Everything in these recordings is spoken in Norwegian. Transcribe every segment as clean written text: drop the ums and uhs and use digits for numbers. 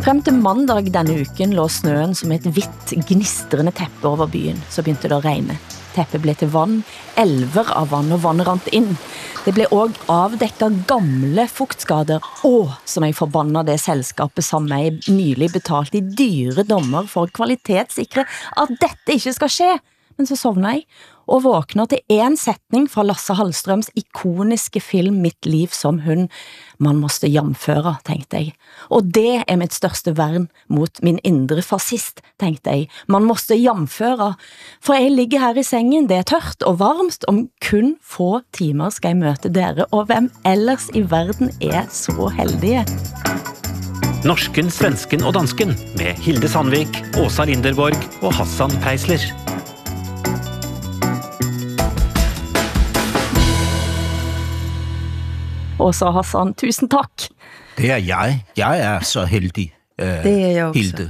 Frem til mandag denne uken lå snøen som et hvitt, gnistrende teppe over byen. Så begynte det å regne. Teppet ble til vann, elver av vann, og vann rant inn. Det ble også avdekket gamle fuktskader, og som jeg forbannet det selskapet sammen med nylig betalt i dyre dommer for å kvalitetssikre at dette ikke skal skje. Men så sovnet jeg, og våknet til en setning fra Lasse Hallströms ikoniske film Mitt liv som hund. Man måste jamføre, tenkte jeg. Og det mitt største vern mot min indre fascist, tenkte jeg. Man måste jamføre, for jeg ligger her i sengen, det tørt og varmt, om kun få timer skal jeg møte dere, og hvem ellers i verden så heldige? Norsken, svensken og dansken, med Hilde Sandvik, Åsa Linderborg og Hassan Preisler. Åsa Hassan, tusen takk. Det jeg. Jeg så heldig, det jeg også. Hilde.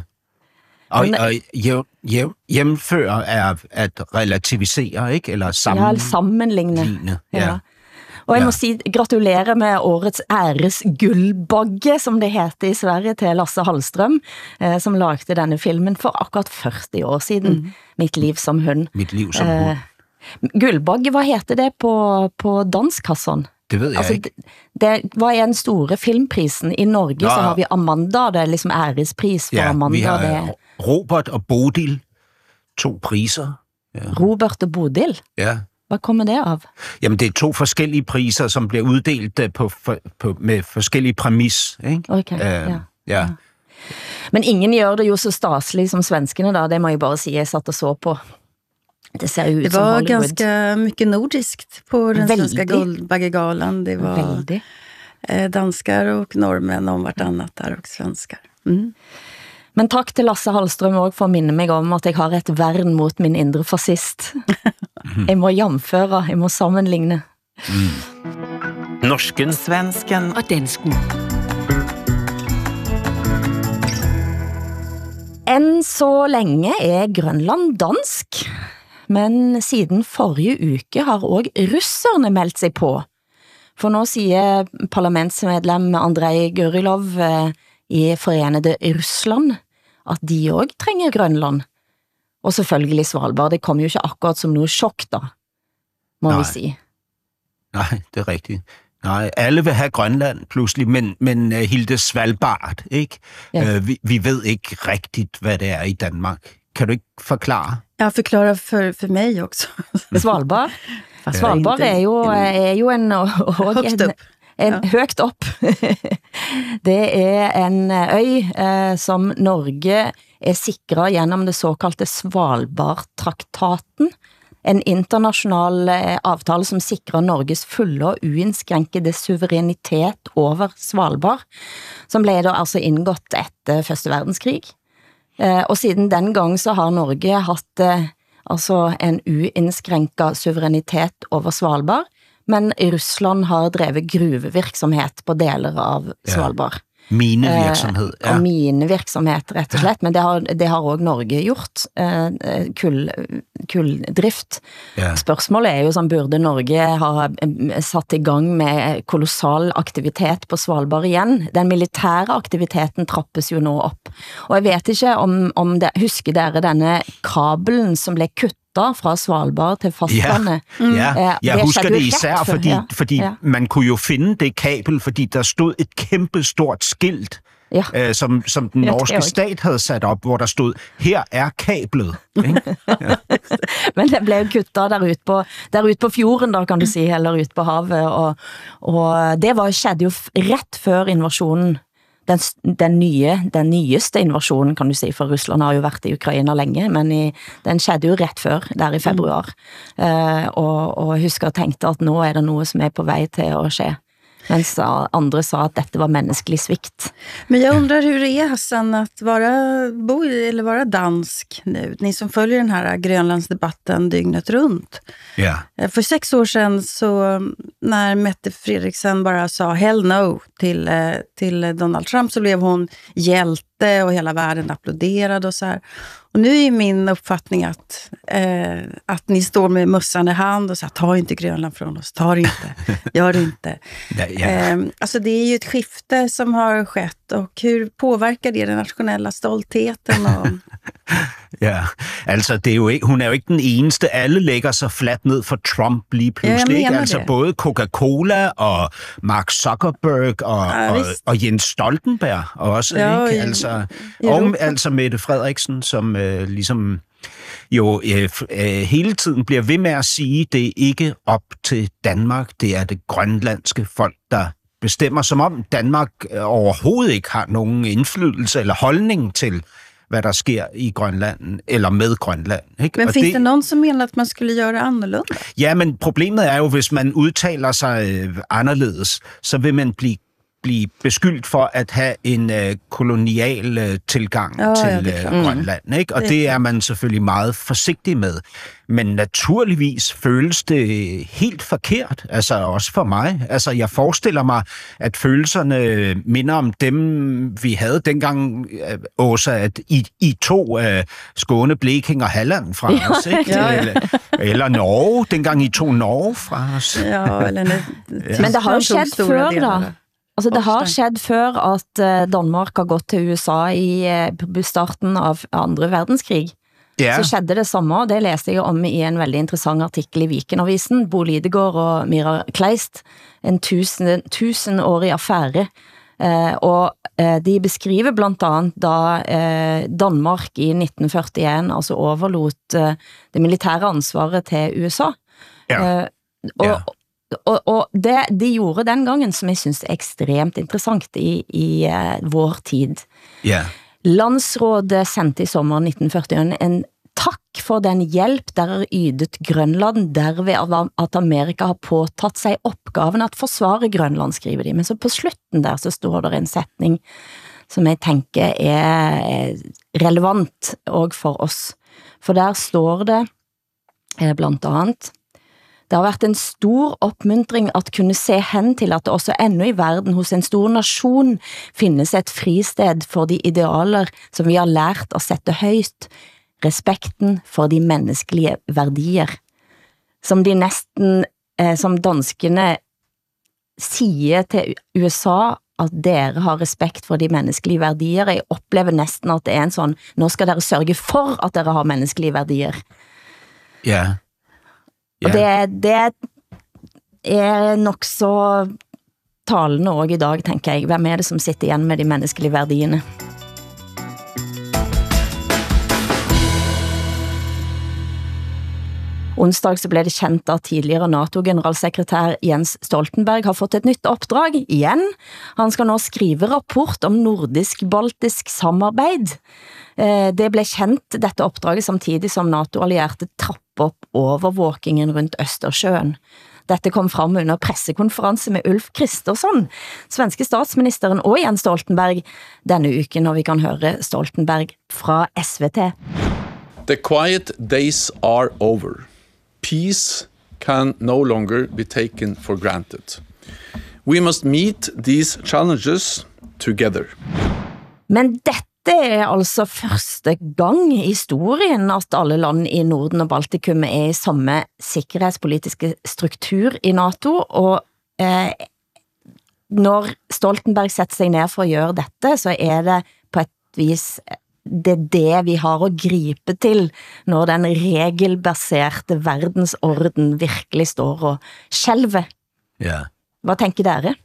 Og hjemføre at relativisere, ikke? Eller sammenligne. Ja. Og jeg må si gratulerer med årets æresgullbagge, som det heter i Sverige, til Lasse Hallström, som lagde denne filmen for akkurat 40 år siden. Mitt liv som hund. Mitt liv som hund. Gullbagge, hva heter det på danskasson? Det ved jeg ikke. Det var en store filmprisen i Norge, så har vi Amanda, det liksom ærespris for Amanda. Ja, vi har Robert og Bodil, 2 priser. Ja. Robert og Bodil? Ja. Hva kommer det av? Jamen, det 2 forskellige priser, som bliver uddelt med forskellige præmis, ikke? Okay, ja. Men ingen gjør det jo så staselig som svenskene da, det må jeg bare si, jeg satt og så på. Det ser ut som Hollywood. Det var ganska mycket nordiskt på den svenska Guldbaggegalan. Det var danskar och norrmän om vartannat där och svenskar. Men takk til Lasse Hallström også for å minne meg om at jeg har et vern mot min indre fascist. Jeg må jamføre, jeg må sammenligne. Norsken, svensken og dansken. Enn så lenge Grønland dansk. Men siden forrige uke har også russerne meldt seg på. For nå sier parlamentsmedlem Andrei Gurilov i Forenede Russland at de også trenger Grønland. Og selvfølgelig Svalbard, det kommer jo ikke akkurat som noe sjokk da, må vi si. Nej, det riktig. Nej, alle vil have Grønland pludselig, men Hilde Svalbard, ikke? Ja. Vi ved ikke rigtigt, hvad det i Danmark. Kan du ikke forklare? Jeg forklarer for meg også. Svalbard? Svalbard jo en høgt opp. Det en øy som Norge sikret gjennom det såkalte Svalbardtraktaten. En internasjonal avtale som sikrer Norges fulle og uinnskrenkede suverenitet over Svalbard, som ble da altså inngått etter Første verdenskrig. Og siden den gang så har Norge hatt altså en uinnskrenket suverenitet over Svalbard, men Russland har drevet gruvevirksomhet på deler av Svalbard. Minevirksomhet, ja. Minevirksomhet, rett og slett, men det har også Norge gjort, kulldrift. Ja. Spørsmålet jo som burde Norge ha satt i gang med kolossal aktivitet på Svalbard igjen. Den militære aktiviteten trappes jo nå opp. Og jeg vet ikke om husker dere denne kabelen som ble kuttet fra Svalbard til fastlandet. Jeg husker det især, fordi man kunne jo finde det kabel, fordi der stod et kæmpestort skilt, som den norske stat havde sat op, hvor der stod, her kablet. Men det ble jo kuttet der ut på fjorden, da kan du si, eller ut på havet, og det skjedde jo rett før invasjonen. Den nyeste invasjonen, kan du si, for Russland har jo vært i Ukraina lenge, men den skjedde jo rett før, der i februar. Og husker og tenkte at nå det noe som på vei til å skje. Mens andre sa att dette var mänsklig svikt. Men jag undrar hur det är, Hassan, att vara dansk nu. Ni som följer den här Grönlandsdebatten dygnet runt. Ja. För 6 år sedan så när Mette Frederiksen bara sa hell no till Donald Trump så blev hon hjälte och hela världen applåderade och så här. Och nu är min uppfattning att ni står med mössan i hand och säger, ta inte Grönland från oss, ta det inte, gör det inte. Alltså det är ju ett skifte som har skett, och hur påverkar det den nationella stoltheten? Och... Ja, altså det er jo ikke, hun er jo ikke den eneste. Alle lægger sig fladt ned for Trump lige pludselig. Ikke? Altså både Coca-Cola og Mark Zuckerberg og Jens Stoltenberg også. Ikke? Altså Mette Frederiksen, som ligesom jo hele tiden bliver ved med at sige, det er ikke op til Danmark, det er det grønlandske folk, der bestemmer, som om Danmark overhovedet ikke har nogen indflydelse eller holdning til, hvad der sker i Grønland, eller med Grønland. Ikke? Men finns det nogen, som mener, at man skulle gøre annorlunda? Ja, men problemet er jo, hvis man udtaler sig anderledes, så vil man blive beskyldt for at have en kolonial tilgang til Grønland. Ikke? Og det er man selvfølgelig meget forsigtig med. Men naturligvis føles det helt forkert, altså også for mig. Altså jeg forestiller mig, at følelserne minder om dem, vi havde dengang, Åsa, at I tog Skåne, Blekinge og Halland fra os, ikke? Eller Norge, dengang I tog Norge fra os. Men det har jo skjedd før, da. Altså det har skjedd før at Danmark har gått til USA i starten av andre verdenskrig. Så skjedde det samme, og det læste jeg om i en veldig interessant artikel i Vikenavisen, Bo Lidegård og Mira Kleist, en 1000-årig affære. Og de beskriver blant annet da Danmark i 1941 altså overlot det militære ansvaret til USA. Og det de gjorde den gangen, som jeg synes er ekstremt interessant i vår tid. Landsrådet sendte i sommeren 1941 en takk for den hjelp der er ydet Grønland, derved at Amerika har påtatt seg oppgaven at forsvare Grønland, skriver de. Men så på slutten der så står det en setning som jeg tenker er relevant også for oss. For der står det blant annet: det har vært en stor oppmuntring at kunne se hen til at det også ennå i verden hos en stor nasjon finnes et fristed for de idealer som vi har lært å sette høyt, respekten for de menneskelige verdier. Som de nesten, som danskene sier til USA, at dere har respekt for de menneskelige verdier. Jeg opplever nesten at det er en sånn, nå skal dere sørge for at dere har menneskelige verdier. Og det er nok så talende også i dag, tenker jeg. Hvem er det som sitter igjen med de menneskelige verdiene? Onsdag så ble det kjent at tidligere NATO-generalsekretær Jens Stoltenberg har fått et nytt oppdrag igjen. Han skal nå skrive rapport om nordisk-baltisk samarbeid. Det ble kjent dette oppdraget samtidig som NATO-allierte trapper opp overvåkingen rundt Østersjøen. Dette kom fram under pressekonferanse med Ulf Kristersson, svenske statsministeren og Jens Stoltenberg denne uken, og vi kan høre Stoltenberg fra SVT. The quiet days are over. Peace can no longer be taken for granted. We must meet these challenges together. Men dette er altså første gang i historien at alle land i Norden og Baltikum er i samme sikkerhetspolitiske struktur i NATO, og når Stoltenberg setter seg ned for å gjøre dette, så er det på et vis det vi har å gripe til når den regelbaserte verdensorden virkelig står og skjelver. Hva tenker dere?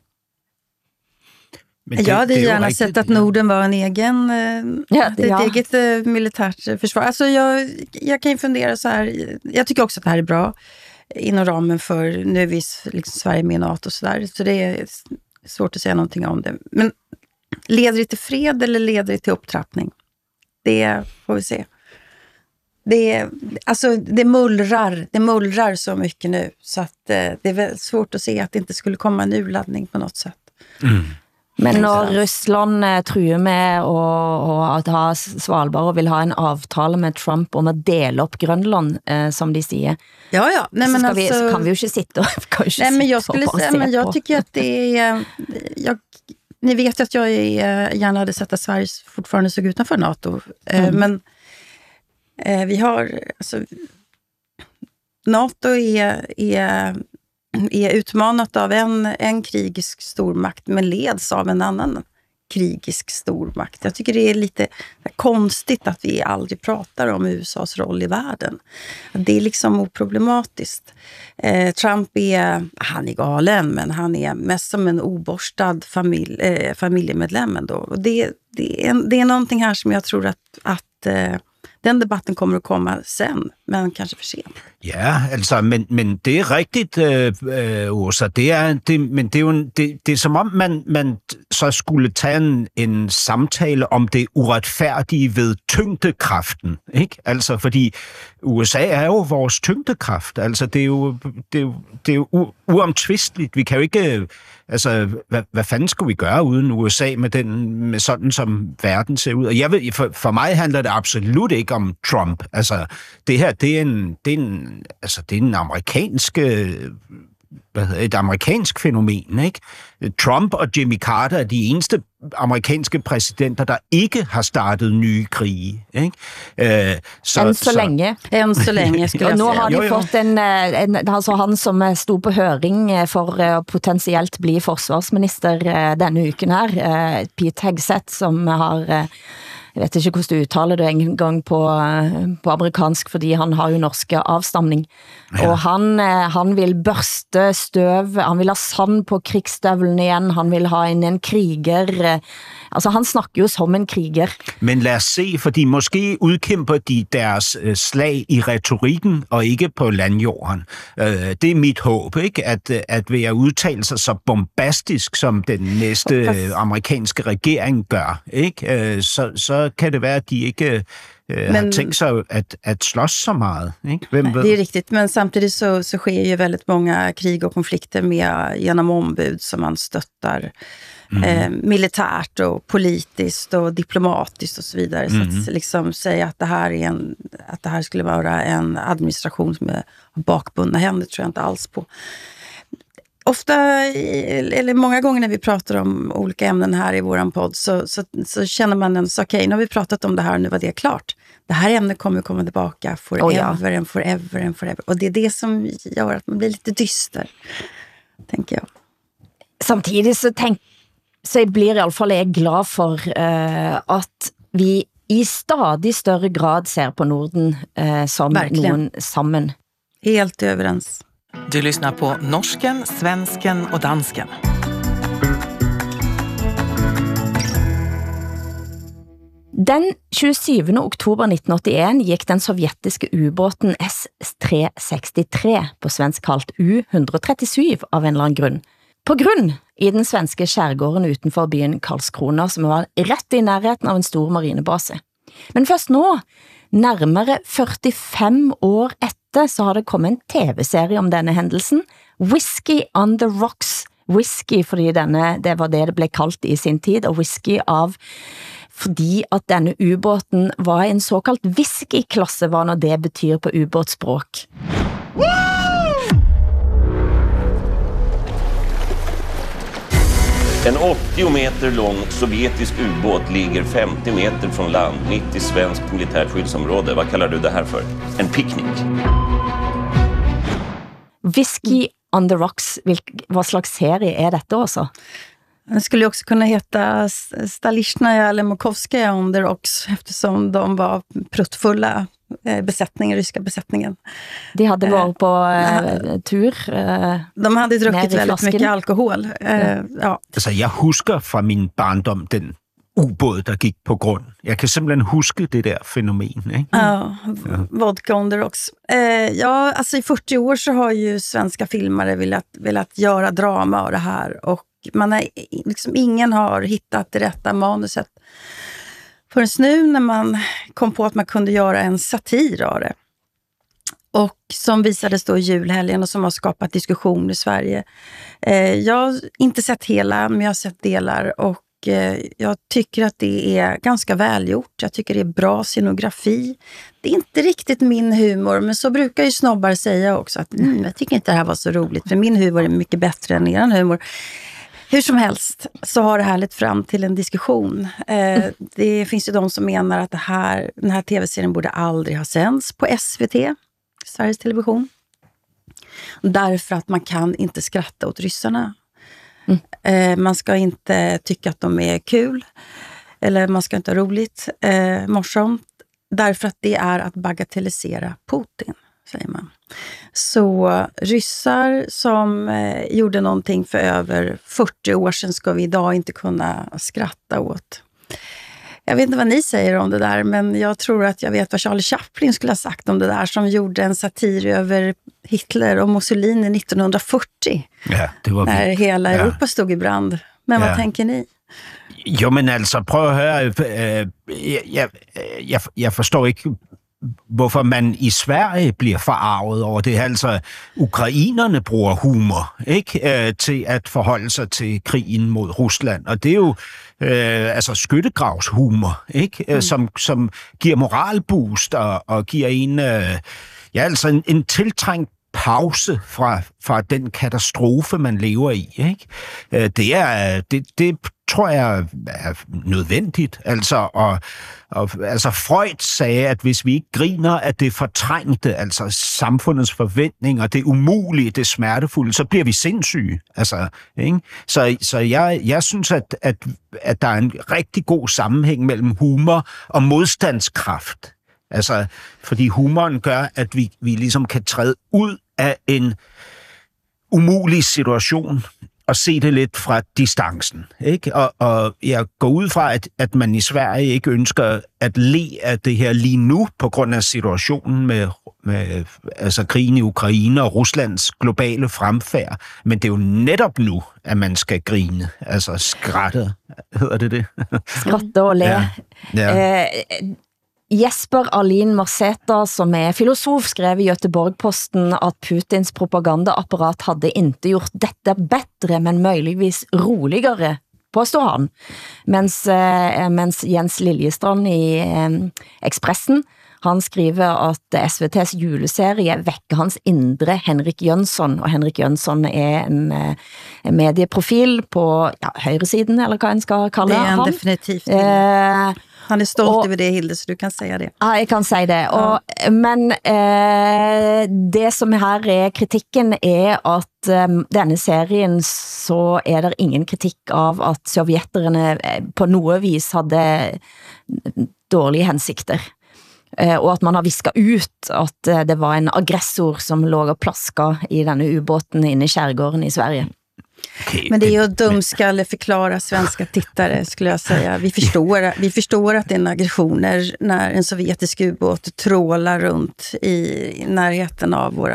Jag hade gärna sett att Norden var en egen, ett eget militärt försvar. Alltså jag kan ju fundera så här, jag tycker också att det här är bra inom ramen för, nu är vi liksom Sverige med i NATO och så där, så det är svårt att säga någonting om det. Men leder det till fred eller leder det till upptrappning? Det får vi se. Det mullrar så mycket nu, så att det är väl svårt att se att det inte skulle komma en urladdning på något sätt. Men når Russland truer med å ha Svalbard og vil ha en avtale med Trump om å dele opp Grönland, som de sier, så kan vi jo ikke sitte men jag tycker att det är... Ni vet att jag gärna hade sett att Sverige fortfarande såg utanför NATO. Men Vi har, alltså, NATO är utmanat av en krigisk stormakt men leds av en annan krigisk stormakt. Jag tycker det är lite konstigt att vi aldrig pratar om USAs roll i världen. Det är liksom oproblematiskt. Trump han är galen, men han är mest som en oborstad familjemedlem ändå. Och det är någonting här som jag tror att den debatten kommer att komma sen, men kanske för sent. Ja, altså, men det er rigtigt, Åsa. Men det er som om, man så skulle tage en samtale om det uretfærdige ved tyngdekraften, ikke? Altså, fordi USA er jo vores tyngdekraft. Altså, det er jo uomtvisteligt. Vi kan jo ikke... Altså, hvad fanden skulle vi gøre uden USA med sådan, som verden ser ud? Og jeg ved, for mig handler det absolut ikke om Trump. Altså, det her, det er en amerikansk... et amerikansk fænomen, ikke? Trump og Jimmy Carter er de eneste amerikanske præsidenter, der ikke har startet nye krige, ikke? Enn så længe. Enn så længe, skulle jeg sige. Og nu har de jo. fått altså han som stod på høring for potentielt bli forsvarsminister denne uken her, Pete Hegseth, som har... Jeg vet ikke hvordan du uttaler det engang på amerikansk, fordi han har jo norske avstamning. Ja. Og han vil børste støv, han vil ha sand på krigsstøvlen igen, han vil ha en kriger. Altså han snakker jo som en kriger. Men lad os se, fordi måske udkæmper de deres slag i retorikken og ikke på landjorden. Det er mit håb, ikke? At ved at udtale sig så bombastisk, som den næste amerikanske regering gør, ikke? Så kan det være, at de ikke har tänkt sig att slåss så meget. Ikke? Vem ved? Det är riktigt, men samtidigt så sker ju väldigt många krig och konflikter genom ombud som man stöttar militärt och politiskt och diplomatiskt och så vidare. Så att liksom säga att det här skulle vara en administration som är bakbundna händer tror jag inte alls på. Ofta, eller många gånger när vi pratar om olika ämnen här i våran podd så känner man okej, nu har vi pratat om det här och nu var det klart. Det här ämnet kommer komma tillbaka forever and forever and forever. Och det är det som gör att man blir lite dyster, tänker jag. Samtidigt så blir i alla fall jag glad för att vi i stadig större grad ser på Norden som någon sammen. Helt överens. Du lyssnar på norsken, svensken och dansken. Den 27. oktober 1981 gick den sovjetiske ubåten S-363, på svensk kalt U-137 av en eller annan grunn. På grunn i den svenske skärgården utenfor byen Karlskrona, som var rätt i nærheten av en stor marinebase. Men først nå, nærmere 45 år etter, så har det kommet en tv-serie om denne händelsen. Whiskey on the Rocks. Whisky, fordi det var det ble kalt i sin tid, og whisky fordi at denne ubåten var en såkalt whisky-klasse, hva nå det betyr på ubåtsspråk. En 80 meter lång sovjetisk ubåt ligger 50 meter från land, mitt i svenskt militärt skyddsområde. Vad kallar du det här för? En picknick? Whiskey on the Rocks, vad slags serie är detta också? Den skulle också kunna heta Stalishnaya eller Mokovskaya on the Rocks, eftersom de var pruttfulla besättningen, ryska besättningen. De hade varit på tur. De hade druckit väldigt mycket alkohol. Ja. Altså, jeg husker fra min barndom den ubåd, der gik på grund. Jeg kan simpelthen huske det der fænomen. Ikke? Ja, vodka on the rocks. Ja, alltså i 40 år så har ju svenska filmare velat göra drama av det här. Och ingen har hittat det rätta manuset. Förrän nu när man kom på att man kunde göra en satir av det. Och som visades då i julhelgen och som har skapat diskussion i Sverige. Jag har inte sett hela, men jag har sett delar och jag tycker att det är ganska välgjort. Jag tycker det är bra scenografi. Det är inte riktigt min humor, men så brukar ju snobbar säga också att jag tycker inte det här var så roligt, för min humor är mycket bättre än er humor. Hur som helst så har det här lett fram till en diskussion. Det finns ju de som menar att den här tv-serien borde aldrig ha sänds på SVT, Sveriges Television. Därför att man kan inte skratta åt ryssarna. Man ska inte tycka att de är kul. Eller man ska inte ha roligt, morsomt. Därför att det är att bagatellisera Putin, säger man. Så ryssar som gjorde någonting för över 40 år sedan ska vi idag inte kunna skratta åt. Jag vet inte vad ni säger om det där, men jag tror att jag vet vad Charlie Chaplin skulle ha sagt om det där, som gjorde en satir över Hitler och Mussolini 1940. Ja, det var när hela Europa stod i brand. Men vad tänker ni? Jo, men altså, prøv at høre. Jeg forstår ikke, hvorfor man i Sverige bliver forarvet over det. Altså, ukrainerne bruger humor, ikke, til at forholde sig til krigen mod Rusland. Og det er jo skyttegravshumor, ikke, som giver moralboost og giver en, en tiltrængt pause fra den katastrofe, man lever i, ikke? Det tror jeg er nødvendigt. Altså Freud sagde, at hvis vi ikke griner af det fortrængte, altså samfundets forventninger, det umulige, det smertefulde, så bliver vi sindssyge. Altså, ikke? Så jeg synes, at der er en rigtig god sammenhæng mellem humor og modstandskraft. Altså, fordi humoren gør, at vi ligesom kan træde ud af en umulig situation og se det lidt fra distancen, ikke? Og jeg går ud fra, at man i Sverige ikke ønsker at le af det her lige nu, på grund af situationen med altså krigen i Ukraine og Ruslands globale fremfærd. Men det er jo netop nu, at man skal grine. Altså skratte, hedder det? Skratte og le. Ja. Jesper Alin Marseta, som er filosof, skrev i Göteborg-Posten at Putins propagandaapparat hadde ikke gjort dette bedre, men möjligvis roligere, påstår han. Mens Jens Liljestrand i Expressen, han skriver at SVT's juleserie vekker hans indre Henrik Jönsson, og Henrik Jönsson er en medieprofil på højresiden, eller hvad han skal kalde han. Det er definitivt. Han är stolt över det, Hilde, så du kan säga det. Ja, jag kan säga det. Men det som här är kritikken är att denne serien så är det ingen kritik av att sovjeterna på något vis hade dåliga hensikter. Och att man har viskat ut att det var en aggressor som låg och plaska i denne ubåten inne i skärgården i Sverige. Men det är ju att dumskalle förklara svenska tittare, skulle jag säga. Vi förstår att det är en aggression när en sovjetisk ubåt trålar runt i närheten av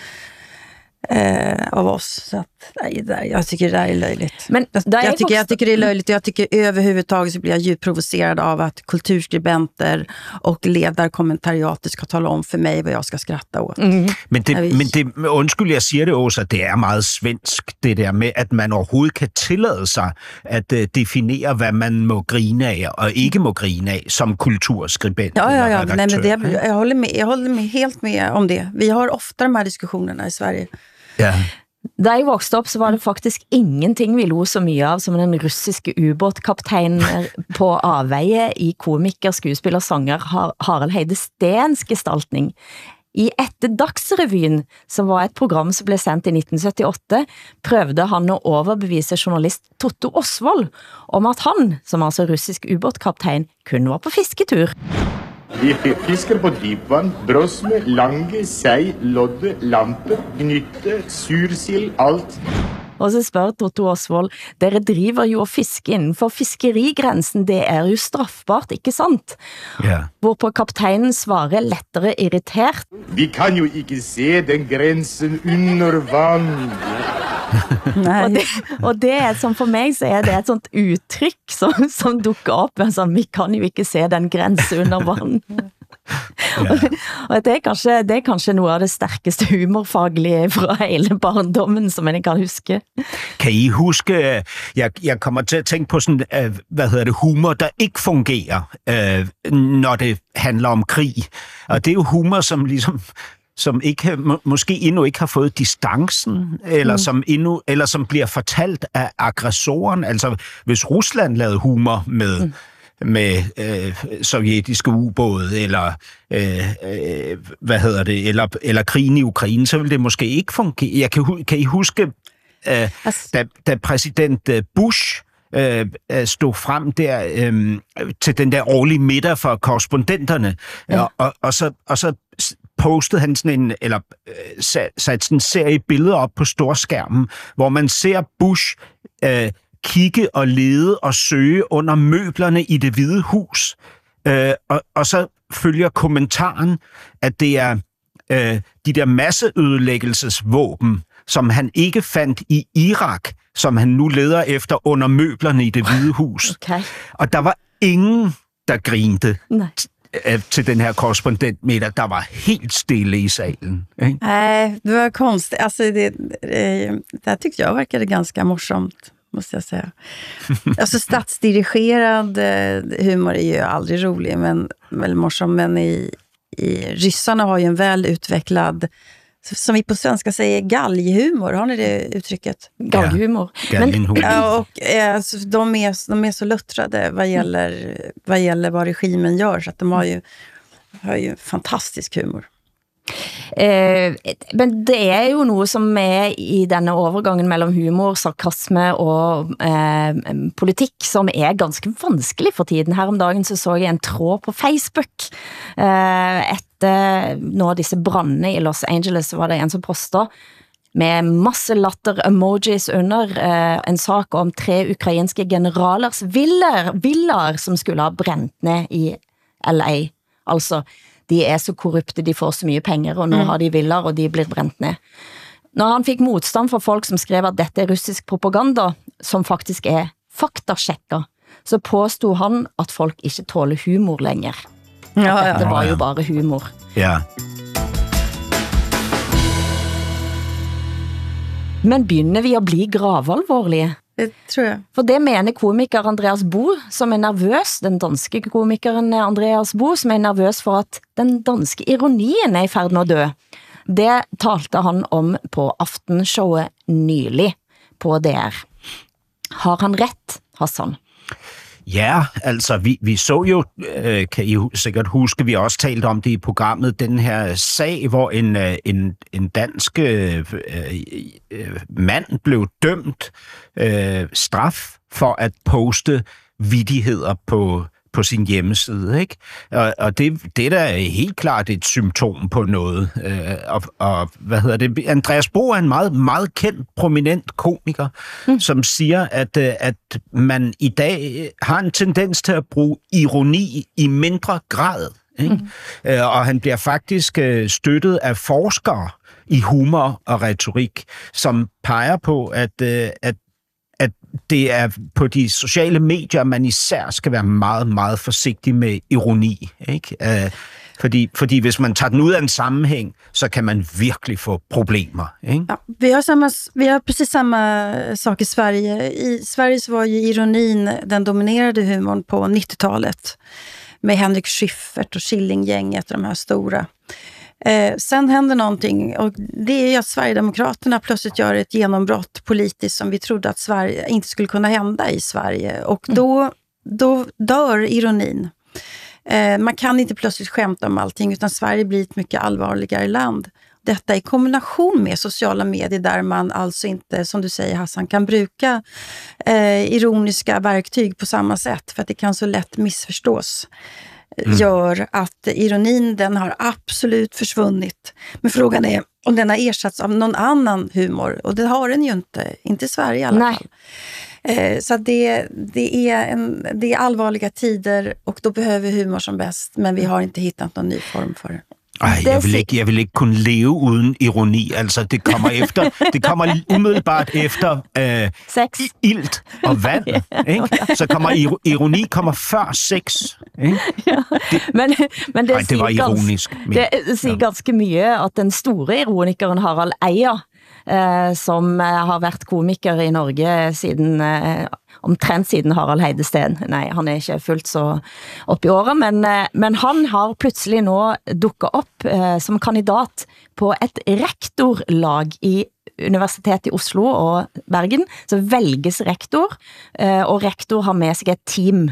av oss. Så att, jag tycker det där är löjligt. Men jag tycker det är löjligt, och jag tycker överhuvudtaget så blir jag djupt provocerad av att kulturskribenter och ledarkommentariater ska tala om för mig vad jag ska skratta åt. Men det, undskyld, jeg siger det også, at det er meget svensk, det der med, at man overhovedet kan tillade sig at definere, hvad man må grine af og ikke må grine af som kulturskribent. Ja. Nej, men jag håller helt med om det. Vi har ofta de här diskussionerna i Sverige. Ja. Da jeg voksede op, så var det faktisk ingenting vi lo så mye av som den russiske ubåtkapteinen på avveje i komiker, skuespiller, sanger Harald Heide Steens gestaltning. I Etter Dagsrevyen, som var et program som blev sendt i 1978, prøvde han å overbevise journalist Totto Osvald om at han, som altså russisk ubåtkaptein, kun var på fisketur. Vi fisker på dypvann, brosme, lange, sei, lodde, lampe, gnytte, sursild, alt. Og så spørger Totto Osvald, dere driver jo og fiske innenfor fiskerigrensen, det er jo straffbart, ikke sant? Ja. Hvorpå kapteinen svarer lettere irritert. Vi kan jo ikke se den grensen under vann. og det er som for mig, så er det et sånt udtryk som dukker op, sånn, vi kan jo ikke se den grense under vann. Og det er kanskje noe av det sterkeste humorfaglige fra hele barndommen, som jeg kan huske. Kan I huske, jeg kommer til at tænke på sådan, humor, der ikke fungerer, når det handler om krig. Og det er jo humor, som ligesom ikke måske endnu ikke har fået distancen, eller som bliver fortalt af aggressoren. Altså, hvis Rusland lavede humor med sovjetiske ubåde, eller eller krigen i Ukraine, så vil det måske ikke fungere. Kan I huske, da præsident Bush stod frem der til den der årlige middag for korrespondenterne, og så postede han sådan en, eller satte sådan en serie billeder op på storskærmen, hvor man ser Bush kigge og lede og søge under møblerne i Det Hvide Hus. Og så følger kommentaren, at det er de der masseødelæggelsesvåben, som han ikke fandt i Irak, som han nu leder efter under møblerne i Det Hvide Hus. Okay. Og der var ingen, der grinte til den her korrespondentmiddag. Der var helt stille i salen. Nej, det var konstigt. Alltså det tyckte jag verkade ganska morsomt, måste jag säga. Alltså statsdirigerad humor är ju aldrig rolig, men väl morsom. Men i ryssarna har ju en väl utvecklad, som vi på svenska säger, galghumor. Har ni det uttrycket? Galghumor. Och alltså, de är så luttrade vad gäller vad regimen gör, så att de har ju fantastisk humor. Men det er jo noe som er i denne overgangen mellem humor, sarkasme og politik, som er ganske vanskelig for tiden. Her om dagen så jeg en tråd på Facebook etter nå av disse brandene i Los Angeles, var det en som postet med masse latter-emojis under en sak om 3 ukrainske generalers villaer som skulle ha brent ned i LA. Altså, de er så korrupte, de får så mye penger, og nå har de villaer, og de er blitt brent ned. Når han fikk motstand fra folk som skrev at dette er russisk propaganda, som faktisk er faktasjekker, så påstod han at folk ikke tåler humor lenger. Dette var jo bare humor. Ja. Men begynner vi at bli gravalvorlige? Det tror jeg. For det mener komiker Andreas Bo, som er nervøs, den danske komikeren Andreas Bo, som er nervøs for at den danske ironien er i ferd med at dø. Det talte han om på Aftenshowet nylig på DR. Har han ret, Hassan? Ja, altså vi så jo, kan I sikkert huske, vi også talte om det i programmet, den her sag, hvor en dansk mand blev dømt straf for at poste vittigheder på sin hjemmeside, ikke? Og det er da helt klart et symptom på noget. Og hvad hedder det? Andreas Bo er en meget, meget kendt, prominent komiker, som siger, at man i dag har en tendens til at bruge ironi i mindre grad, ikke? Og han bliver faktisk støttet af forskere i humor og retorik, som peger på, at det er på de sociale medier, man især skal være meget, meget forsigtig med ironi, ikke? Fordi hvis man tager den ud af en sammenhæng, så kan man virkelig få problemer, ikke? Ja, vi har precis samma sak i Sverige. I Sverige så var ju ironin den dominerade humorn på 90-talet med Henrik Schyffert och Killinggänget och de här stora. Sen händer någonting, och det är ju att Sverigedemokraterna plötsligt gör ett genombrott politiskt som vi trodde att Sverige inte skulle kunna hända i Sverige, och då dör ironin. Man kan inte plötsligt skämta om allting, utan Sverige blir ett mycket allvarligare land. Detta i kombination med sociala medier, där man alltså inte, som du säger Hassan, kan bruka ironiska verktyg på samma sätt, för att det kan så lätt missförstås. Gör att ironin, den har absolut försvunnit. Men frågan är om den har ersatts av någon annan humor, och det har den ju inte i Sverige i alla fall. Så det är allvarliga tider, och då behöver vi humor som bäst, men vi har inte hittat någon ny form för det. Ej, jeg vil ikke kunne leve uden ironi. Altså, det kommer umiddelbart efter ilt og vand. Ikke? Så kommer ironi før sex. Ikke? Ja, men det var ironisk. Det siger ganske mye at den store ironikeren Harald Eia, som har været komiker i Norge siden omtrent siden Harald Heidesteen. Nej, han er ikke fuldt så opp I året, men han har pludselig nå dukket opp som kandidat på et rektorlag I Universitetet I Oslo og Bergen. Så velges rektor, og rektor har med seg et team,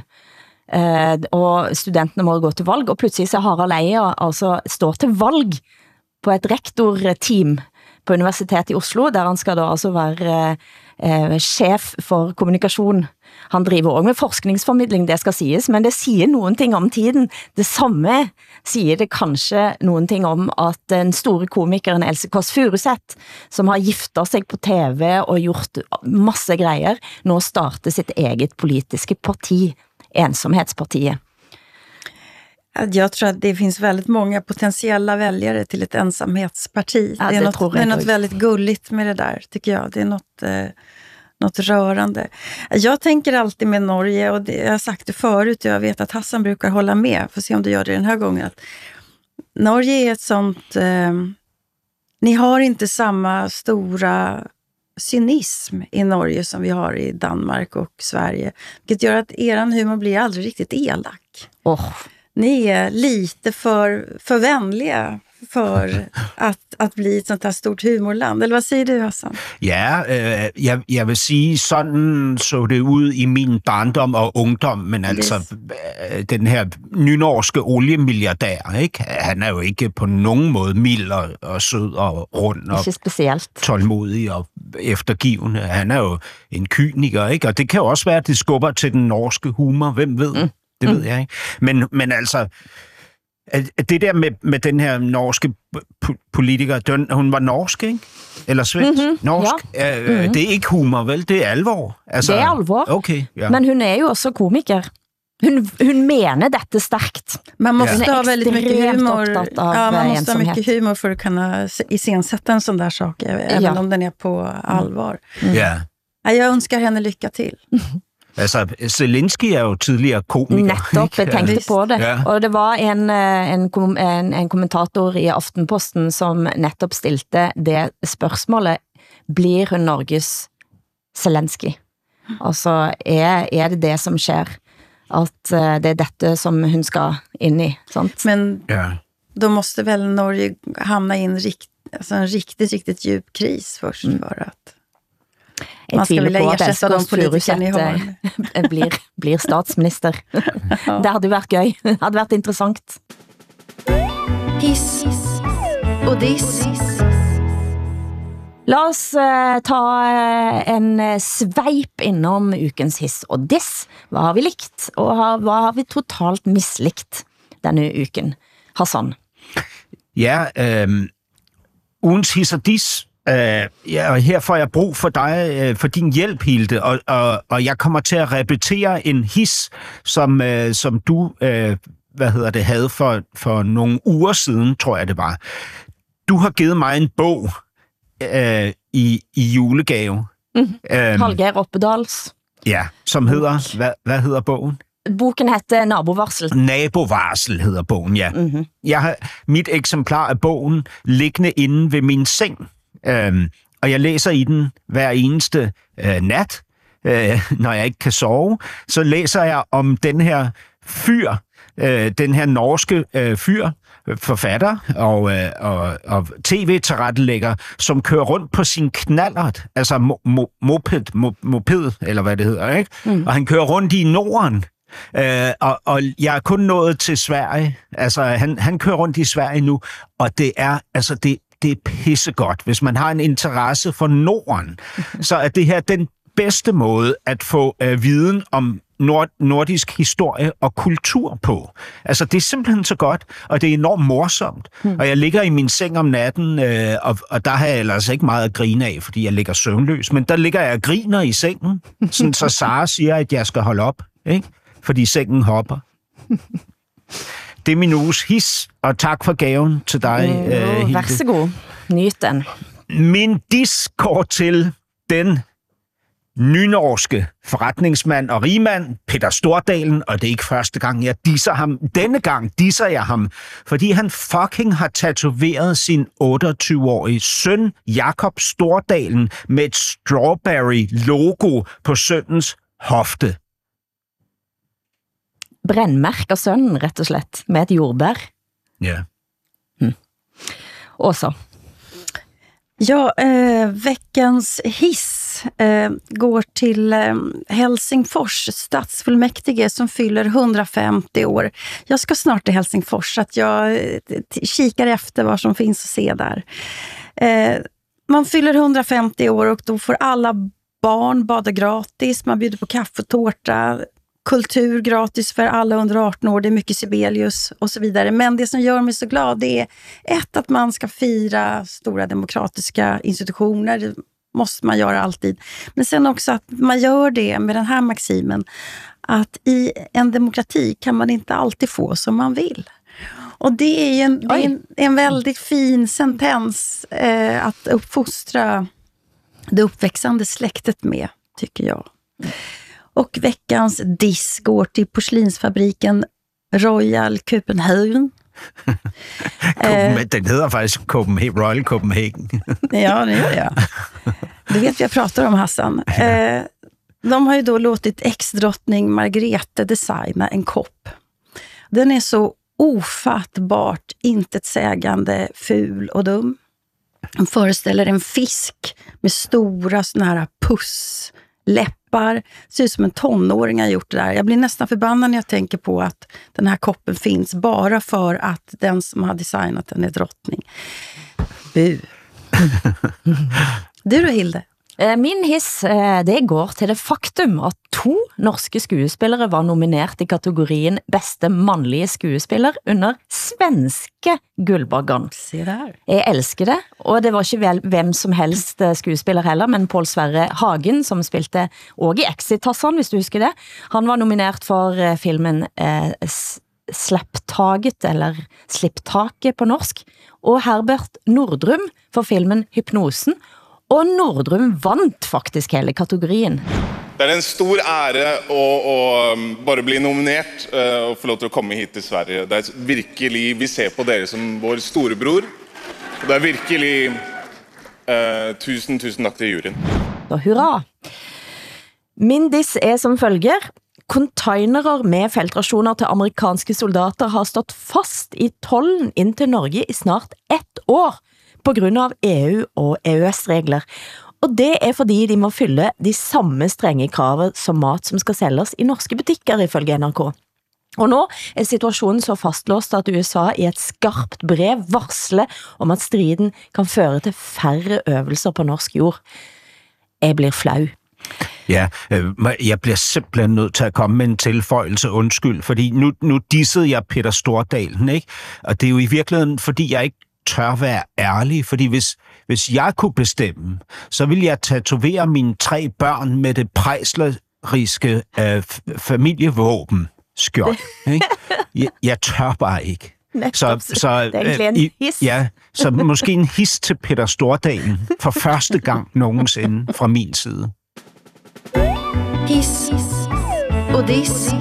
og studentene må gå til valg, og plutselig så Harald Eia altså står til valg på et rektorteam på Universitetet I Oslo, der han skal da altså være chef for kommunikasjon. Han driver også med forskningsformidling, det skal sies, men det sier noen ting om tiden. Det samme sier det kanskje noen ting om at den store komikeren Else Kåss Furuseth, som har giftet seg på TV og gjort masse greier, nå starter sitt eget politiske parti, Ensomhetspartiet. Jag tror att det finns väldigt många potentiella väljare till ett ensamhetsparti. Ja, det är något väldigt gulligt med det där, tycker jag. Det är något rörande. Jag tänker alltid med Norge, och jag har sagt det förut, jag vet att Hassan brukar hålla med, får se om du gör det den här gången, att Norge är ett sånt... ni har inte samma stora cynism I Norge som vi har I Danmark och Sverige, vilket gör att eran humor blir aldrig riktigt elak. Ni är lite för vänliga för att bli et sånt här stort humorland. Eller hvad siger du, Hassan? Ja, jeg vil sige, sådan så det ud I min barndom og ungdom, men altså den her nynorske oliemilliardær, ikke? Han er jo ikke på nogen måde mild og sød og rund og tålmodig og eftergivende. Han er jo en kyniker, ikke? Og det kan jo også være, at det skubber til den norske humor. Hvem ved? Det ved jeg ikke. Men altså, det der med den her norske politiker, hun var norsk, ikke? Eller svensk? Norsk? Ja. Det er ikke humor, vel? Det er alvor. Altså, det er alvor. Okay, ja. Men hun er jo også komiker. Hun mener dette stærkt. Man måste ha väldigt mycket humor. Ja, man måste ha mycket humor för att kunna iscensätta en sån där sak, även om den är på allvar. Ja. Jag önskar henne lycka till. Altså, Zelensky er jo tidligere komiker. Nettopp, jeg tenkte på det. Ja. Og det var en kommentator I Aftenposten som nettopp stilte det spørsmålet, blir hun Norges Zelensky? Altså, er det som skjer? At det dette som hun skal inn I, sant? Men då måste väl Norge hamna I en riktigt djup kris först för att man ska vilja ersätta de politiker ni har. blir statsminister. Det hadde vært gøy. Det hadde vært interessant. Hiss og diss. La oss ta en sveip innom ukens hiss og diss. Hva har vi likt, og hva har vi totalt mislikt denne uken? Hassan? Ja, ugens hiss og diss. Ja, og her får jeg brug for dig, for din hjælp, Hilde, og jeg kommer til at repetere en hiss, som du havde for nogle uger siden, tror jeg det var. Du har givet mig en bog i julegave. Hallgeir Oppedals. Ja, som hedder, hvad hedder bogen? Boken heter Nabovarsel. Nabovarsel hedder bogen, ja. Jeg har mit eksemplar af bogen liggende inde ved min seng. Og jeg læser I den hver eneste nat, når jeg ikke kan sove. Så læser jeg om den her fyr, den her norske fyr, forfatter og tv-tilrettelægger, som kører rundt på sin knallert, altså moped, eller hvad det hedder, ikke? Og han kører rundt I Norden. Og jeg er kun nået til Sverige. Altså, han kører rundt I Sverige nu, og det er pissegodt. Hvis man har en interesse for Norden, så er det her den bedste måde at få viden om nordisk historie og kultur på. Altså, det er simpelthen så godt, og det er enormt morsomt. Og jeg ligger I min seng om natten, og der har jeg ellers ikke meget at grine af, fordi jeg ligger søvnløs, men der ligger jeg og griner I sengen, sådan, så Sara siger, at jeg skal holde op, ikke? Fordi sengen hopper. Det er min uges hiss, og tak for gaven til dig, Hilde. Vær så god. Nyt den. Min diss går til den nynorske forretningsmand og rigmand, Peter Stordalen, og det er ikke første gang, jeg disser ham. Denne gang disser jeg ham, fordi han fucking har tatoveret sin 28-årige søn, Jakob Stordalen, med et strawberry-logo på sønnens hofte. Brennmärker sønnen, rett og slett, med et jordbær. Ja. Åsa? Ja, veckans hiss går till Helsingfors stadsfullmäktige som fyller 150 år. Jag ska snart till Helsingfors så att jag kikar efter vad som finns att se där. Man fyller 150 år och då får alla barn bada gratis. Man bjuder på kaffe och tårta. Kultur gratis för alla under 18 år, det är mycket Sibelius och så vidare. Men det som gör mig så glad det är att man ska fira stora demokratiska institutioner, det måste man göra alltid. Men sen också att man gör det med den här maximen att i en demokrati kan man inte alltid få som man vill. Och det är en väldigt fin sentens att uppfostra det uppväxande släktet med, tycker jag. Och veckans diss går till porslinsfabriken Royal Copenhagen. Den hedder faktisk Royal Copenhagen. Ja, det gör jag. Du vet vad jag pratar om, Hassan. De har ju då låtit ex-drottning Margrethe designa en kopp. Den är så ofattbart intetsägande, ful och dum. Den föreställer en fisk med stora såna här pussläppar. Ser ut som en tonåring har gjort det där. Jag blir nästan förbannad när jag tänker på att den här koppen finns bara för att den som har designat den är drottning. Bu. Du då, Hilde? Min hiss, det går til det faktum at 2 norske skuespillere var nominert i kategorien beste mannlige skuespiller under svenske Guldbaggen. Se der. Jeg elsker det, og det var ikke hvem som helst skuespiller heller, men Paul Sverre Hagen, som spilte også i Exit-Hassan, hvis du husker det. Han var nominert for filmen Slepptaget, eller Slipptaket på norsk, og Herbert Nordrum for filmen Hypnosen, og Nordrum vant faktisk hele kategorien. Det er en stor ære å bare bli nominert og få lov til å komme hit til Sverige. Det er virkelig, vi ser på dere som vår storebror. Det er virkelig tusen takk til juryen. Og hurra! Min diss er som følger. Containere med feltrasjoner til amerikanske soldater har stått fast i tollen inn til Norge i snart 1 år. På grunn av EU- og EØS-regler. Og det er fordi de må fylle de samme strenge kravet som mat som skal selges i norske butikker, ifølge NRK. Og nå er situasjonen så fastlåst at USA i et skarpt brev varsler om at striden kan føre til færre øvelser på norsk jord. Jeg blir flau. Ja, jeg bliver simpelthen nødt til at komme med en tilføjelse, undskyld, fordi nu dissede jeg Peter Stordalen, ikke? Og det er jo i virkeligheden, fordi jeg ikke tør være ærlig, fordi hvis jeg kunne bestemme, så ville jeg tatovere mine 3 børn med det prejsleriske familievåben skjold. Jeg tør bare ikke. Så måske en hiss til Peter Stordalen for første gang nogensinde fra min side. Hiss og diss.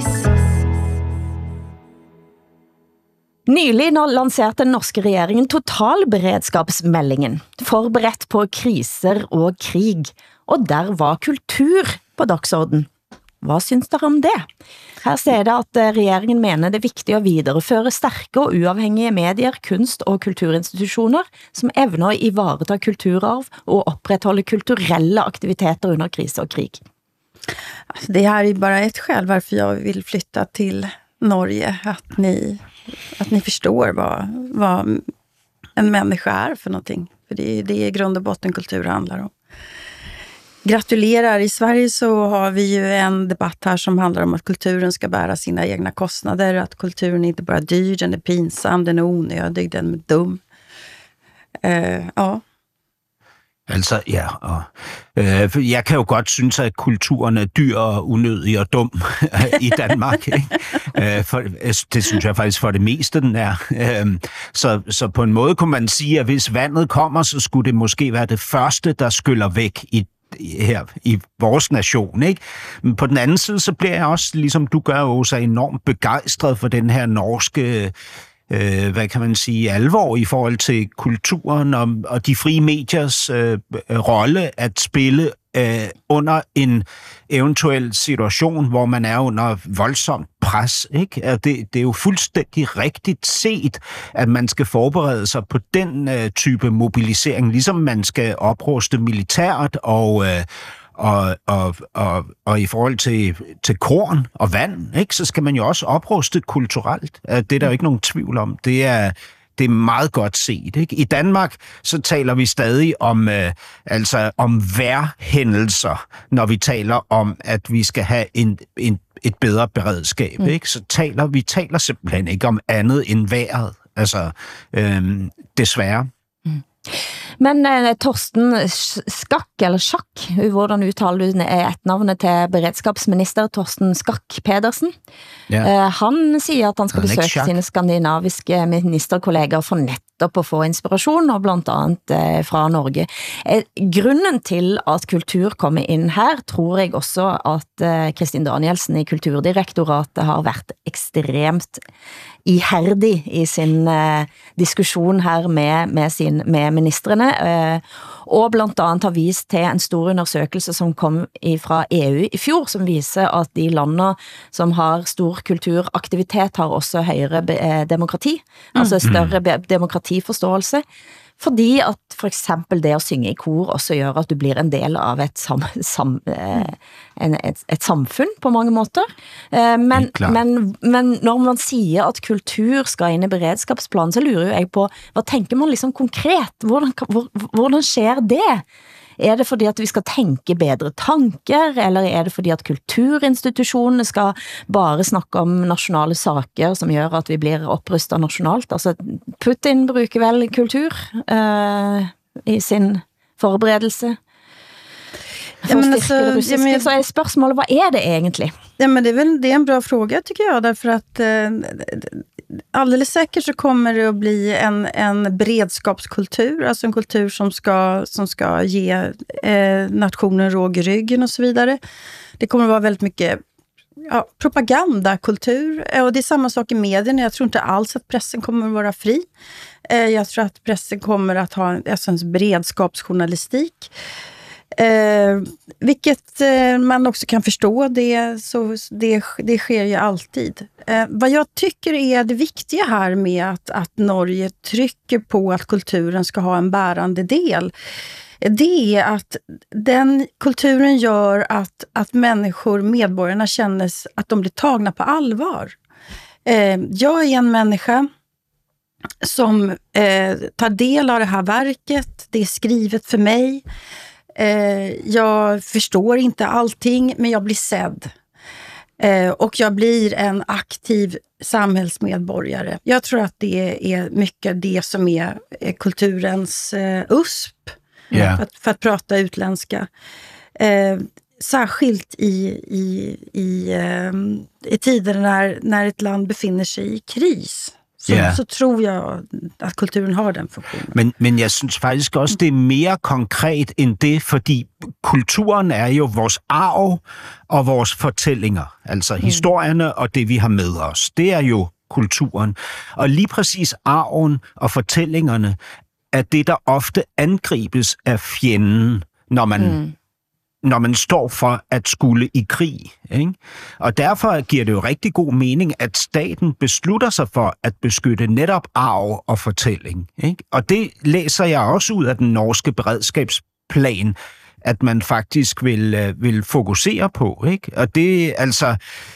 Nylig lanserte den norske regjeringen totalberedskapsmeldingen, forberedt på kriser og krig, og der var kultur på dagsorden. Hva synes dere om det? Her ser det at regjeringen mener det er viktig å videreføre sterke og uavhengige medier, kunst- og kulturinstitusjoner som evner å ivareta kulturarv og opprettholde kulturelle aktiviteter under krise og krig. Det här är bara ett skäl varför jag vill flytta till Norge, att ni förstår vad en människa är för någonting. För det är i grund och botten kultur handlar om. Gratulerar. I Sverige så har vi ju en debatt här som handlar om att kulturen ska bära sina egna kostnader. Att kulturen inte bara är dyr, den är pinsam, den är onödig, den är dum. Ja. Altså, ja, og jeg kan jo godt synes, at kulturen er dyr og unødig og dum i Danmark, ikke? Det synes jeg faktisk for det meste, den er. Så på en måde kunne man sige, at hvis vandet kommer, så skulle det måske være det første, der skyller væk her i vores nation, ikke? Men på den anden side, så bliver jeg også, ligesom du gør, også enormt begejstret for den her norske hvad kan man sige, alvor i forhold til kulturen og de frie mediers rolle at spille under en eventuel situation, hvor man er under voldsomt pres. Ikke? Det er jo fuldstændig rigtigt set, at man skal forberede sig på den type mobilisering, ligesom man skal opruste militært og i forhold til korn og vand, ikke? Så skal man jo også opruste kulturelt. Det er der jo ikke nogen tvivl om. Det er meget godt set. Ikke? I Danmark så taler vi stadig om vejrhændelser, når vi taler om, at vi skal have et bedre beredskab. Ikke? Så vi taler simpelthen ikke om andet end vejret. Altså, desværre. Men Torsten Skakk, eller Sjakk, hvordan uttaler du ettnavnet til beredskapsminister Torsten Skakk Pedersen? Ja. Han siger, at han skal besøge sine skandinaviske ministerkolleger for netop at få inspiration, og blandt andet fra Norge. Grunden til at kultur kommer ind her, tror jeg også, at Kristin Danielsen i Kulturdirektoratet har været ekstremt ihærdig i sin diskussion her med ministrene, og blandt andet har vist til en stor undersøgelse, som kom fra EU i fjor, som viser, at de lande, som har stor kulturaktivitet, har også højere demokrati, altså større demokratiforståelse, fordi at for eksempel det at synge i kor også gør, at du blir en del av et samfund på mange måter. Men når man siger, at kultur skal ind i beredskapsplan, så lurer jeg på, hvad tænker man liksom konkret? Hvordan sker det? Er det fordi, at vi skal tænke bedre tanker, eller er det fordi, at kulturinstitutionerne skal bare snakke om nationale saker, som gør, at vi bliver oprustet nationalt? Altså, Putin bruger vel kultur i sin forberedelse? Så är spørgsmålet, vad är det egentlig? Ja, men det är en bra fråga tycker jag, därför att alldeles säkert så kommer det att bli en beredskapskultur, alltså en kultur som ska ge nationen råg i ryggen och så vidare. Det kommer att vara väldigt mycket propagandakultur, och det är samma sak i medierna. Jag tror inte alls att pressen kommer att vara fri. Jag tror att pressen kommer att ha en beredskapsjournalistik. Vilket man också kan förstå, det sker ju alltid. Vad jag tycker är det viktiga här med att Norge trycker på att kulturen ska ha en bärande del, det är att den kulturen gör att människor, medborgarna, känner att de blir tagna på allvar. Jag är en människa som tar del av det här verket, det är skrivet för mig. Jag förstår inte allting, men jag blir sedd. Och jag blir en aktiv samhällsmedborgare. Jag tror att det är mycket det som är kulturens USP, för att prata utländska. Särskilt i tider när ett land befinner sig i kris. Så tror jeg, at kulturen har den funktion. Men jeg synes faktisk også, det er mere konkret end det, fordi kulturen er jo vores arv og vores fortællinger. Altså historierne og det, vi har med os. Det er jo kulturen. Og lige præcis arven og fortællingerne er det, der ofte angribes af fjenden, når man står for at skulle i krig. Ikke? Og derfor giver det jo rigtig god mening, at staten beslutter sig for at beskytte netop arv og fortælling. Ikke? Og det læser jeg også ud af den norske beredskabsplan, at man faktisk vil fokusere på. Ikke? Og det er altså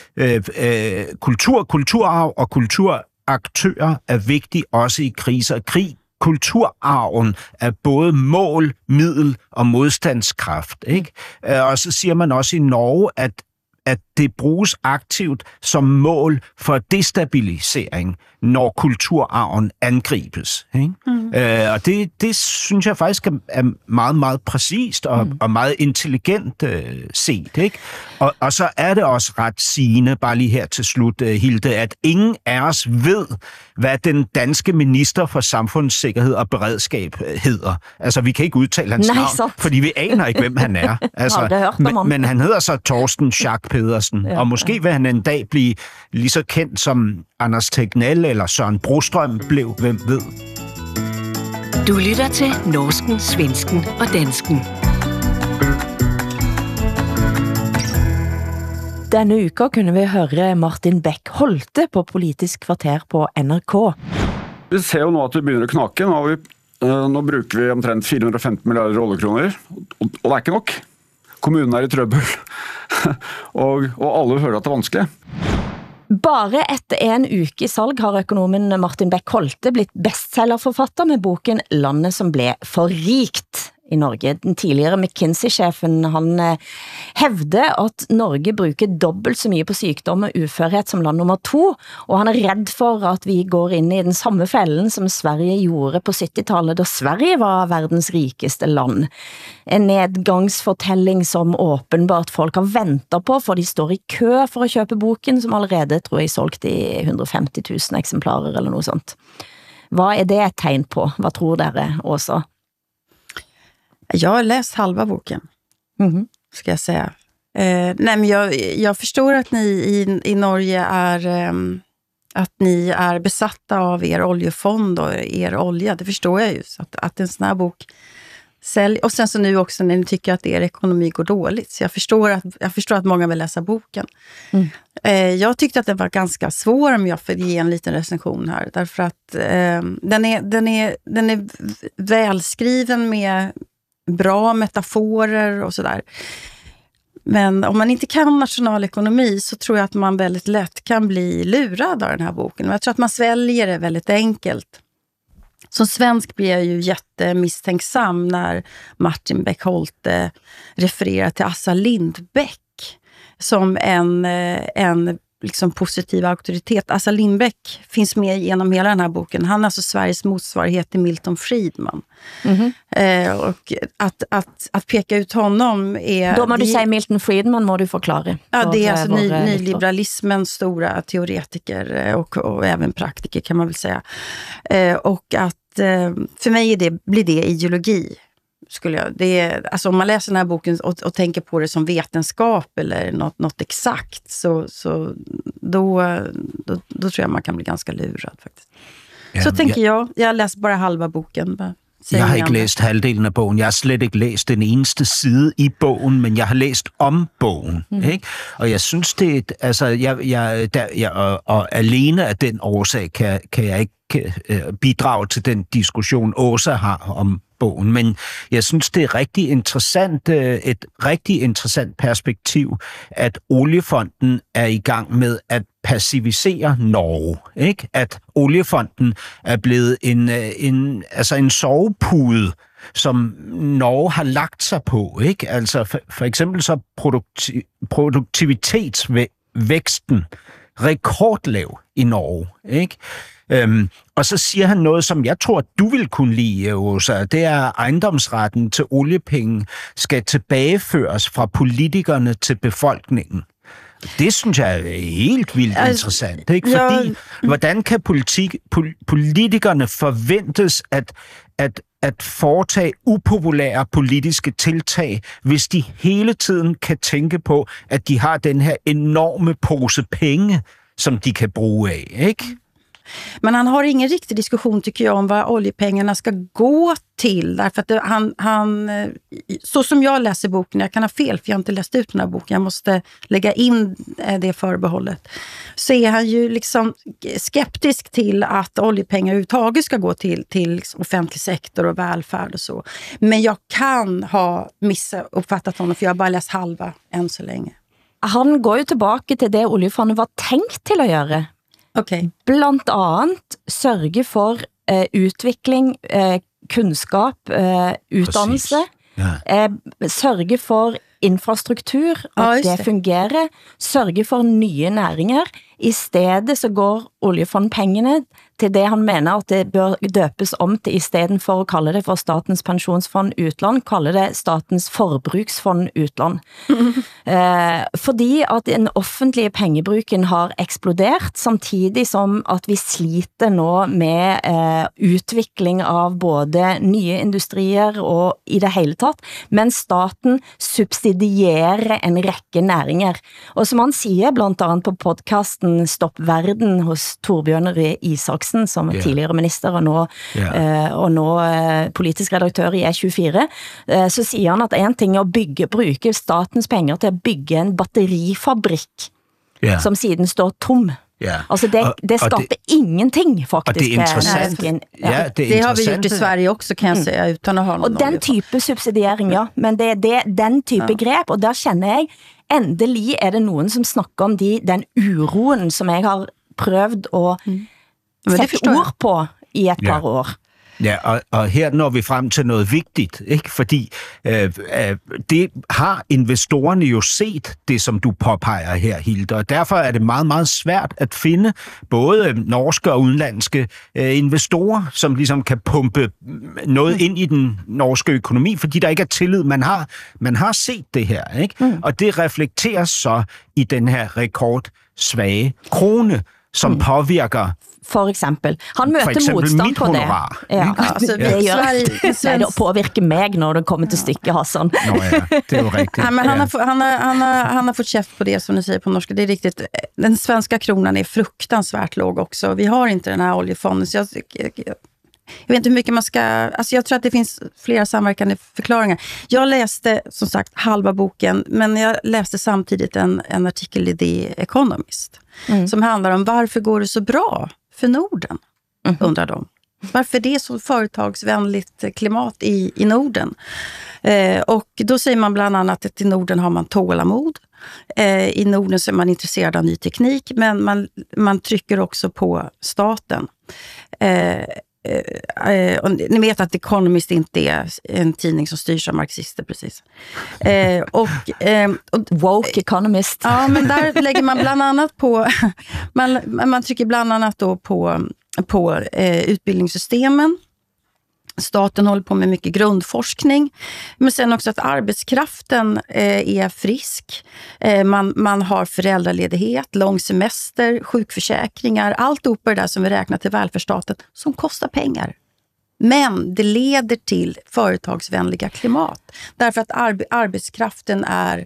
kulturarv og kulturaktører er vigtigt også i kriser og krig. Kulturarven er både mål, middel og modstandskraft. Ikke? Og så siger man også i Norge, at det bruges aktivt som mål for destabilisering, når kulturarven angribes. Ikke? Og det synes jeg faktisk er meget, meget præcist og meget intelligent set. Ikke? Og så er det også ret sigende, bare lige her til slut, Hilde, at ingen af os ved, hvad den danske minister for samfundssikkerhed og beredskab hedder. Altså, vi kan ikke udtale hans navn, fordi vi aner ikke, hvem han er. Altså, men han hedder så Torsten Schack Pedersen, og måske vil han en dag blive lige så kendt som Anders Tegnell eller Søren Brostrøm blev, hvem ved. Du lytter til Norsken, Svensken og Dansken. Denne uka kunne vi høre Martin Beck Holte på Politisk kvarter på NRK. Vi ser jo nå at vi begynner å knake. Nå bruker vi omtrent 415 milliarder oljekroner, og det er ikke nok. Kommunen er i trøbbel, og alle hører at det er vanskelig. Bare etter en uke i salg har økonomen Martin Beck Holte blitt bestsellerforfatter med boken Landet som ble for rikt i Norge. Den tidligere McKinsey-sjefen, han hævder at Norge bruker dobbelt så mye på sykdom og uførhet som land nummer 2, og han er redd for at vi går inn i den samme fellen som Sverige gjorde på 70-tallet, da Sverige var verdens rikeste land. En nedgangsfortelling som åpenbart folk har ventet på, for de står i kø for å kjøpe boken, som allerede, tror jeg, solgt i 150 000 eksemplarer eller noe sånt. Vad är det ett tegn på? Vad tror dere, Åsa? Jag har läst halva boken, ska jag säga. Nej, men jag förstår att ni i Norge att ni är besatta av er oljefond och er olja. Det förstår jag ju. Så att en sån här bok säljer. Och sen så nu också när ni tycker att er ekonomi går dåligt. Så jag förstår att många vill läsa boken. Jag tyckte att det var ganska svår om jag får ge en liten recension här. Därför att den är välskriven med bra metaforer och sådär. Men om man inte kan nationalekonomi så tror jag att man väldigt lätt kan bli lurad av den här boken. Jag tror att man sväljer det väldigt enkelt. Som svensk blir jag ju jättemisstänksam när Martin Beck Holte refererar till Assar Lindbeck som en liksom positiv auktoritet. Assar Lindbeck finns med genom hela den här boken. Han är alltså Sveriges motsvarighet till Milton Friedman. Och att peka ut honom är... Då må du säga Milton Friedman må du förklara. Ja, det är alltså nyliberalismens stora teoretiker och även praktiker kan man väl säga. Och att för mig blir det ideologi. Alltså om man läser den här boken och tänker på det som vetenskap eller något exakt så då tror jag man kan bli ganska lurad faktiskt. Så tänker jag läser bara halva boken. Jeg har ikke læst halvdelen af bogen. Jeg har slet ikke læst den eneste side i bogen, men jeg har læst om bogen. Ikke? Og jeg synes, det er... Altså, og alene af den årsag kan jeg ikke bidrage til den diskussion, Åsa har om bogen. Men jeg synes, det er et rigtig interessant perspektiv, at Oliefonden er i gang med at passivisere Norge. Ikke? At Oliefonden er blevet en sovepude, som Norge har lagt sig på. Ikke? Altså for eksempel så produktivitetsvæksten rekordlav i Norge. Ikke? Og så siger han noget, som jeg tror, du vil kunne lide, Åsa. Det er, at ejendomsretten til oliepenge skal tilbageføres fra politikerne til befolkningen. Det synes jeg er helt vildt interessant. Ikke? Fordi, hvordan kan politikerne forventes at foretage upopulære politiske tiltag, hvis de hele tiden kan tænke på, at de har den her enorme pose penge, som de kan bruge af, ikke? Men han har ingen riktig diskussion tycker jag om vad oljepengarna ska gå till. Därför att han så som jag läser boken, jag kan ha fel för jag har inte läst ut den här boken, jag måste lägga in det förbehållet. Så är han ju liksom skeptisk till att oljepengar överhuvudtaget ska gå till offentlig sektor och välfärd och så. Men jag kan ha missuppfattat honom för jag har bara läst halva än så länge. Han går ju tillbaka till det oljefondet var tänkt till att göra. Okay. Blant annet sørge for utvikling, kunnskap, utdannelse, sørge for infrastruktur, at det fungerer, sørge for nye næringer. I stedet så går oljefondpengene til det han mener at det bør døpes om til, i stedet for å kalle det for Statens pensjonsfond utland, kalle det Statens forbruksfond utland. Fordi at den offentlige pengebruken har eksplodert, samtidig som at vi sliter nå med utvikling av både nye industrier og i det hele tatt, men staten subsidierer en rekke næringer. Og som han sier blant annet på podcasten Stopp Verden hos Torbjørn Røe Isaksen, Nilsen, som tidligere minister og nå politisk redaktør i E24, så sier han at en ting er å bruke statens penger til å bygge en batterifabrikk som siden står tom. Altså det skaper ingenting faktisk. Og det er interessant. Det har vi gjort i Sverige også, kan jeg si, uten å ha noen. Og den type subsidiering, men det er den type grep, og der kjenner jeg, endelig er det noen som snakker om den uroen som jeg har prøvd å sette ord på i et par år. Ja, og her når vi frem til noget vigtigt, ikke? Fordi det har investorerne jo set, det som du påpeger her, Hilde, og derfor er det meget, meget svært at finde både norske og udenlandske investorer, som ligesom kan pumpe noget ind i den norske økonomi, fordi der ikke er tillid. Man har set det her, ikke? Og det reflekteres så i den her rekordsvage krone, som påvirker for eksempel. Han møter motstand på det. Altså, det påvirker meg når det kommer til stykket, Hassan. Det er jo riktigt. Men han har fått kjeft på det, som du säger på norska. Det är riktigt. Den svenska kronan är fruktansvärt låg också. Vi har inte den här oljefonden. Så jag vet inte hur mycket man ska... Alltså jag tror att det finns flera samverkande förklaringar. Jag läste, som sagt, halva boken, men jag läste samtidigt en artikel i The Economist som handlar om varför går det så bra för Norden, undrar de. Varför det är så företagsvänligt klimat i Norden. Och då säger man bland annat att i Norden har man tålamod. I Norden så är man intresserad av ny teknik, men man trycker också på staten. Och ni vet att Economist inte är en tidning som styrs av marxister precis. Och woke Economist. Ja, men där lägger man bland annat på man trycker bland annat då på utbildningssystemen. Staten håller på med mycket grundforskning, men sen också att arbetskraften är frisk. Man har föräldraledighet, lång semester, sjukförsäkringar, allt upp det där som vi räknar till välfärdsstaten som kostar pengar. Men det leder till företagsvänliga klimat. Därför att arbetskraften är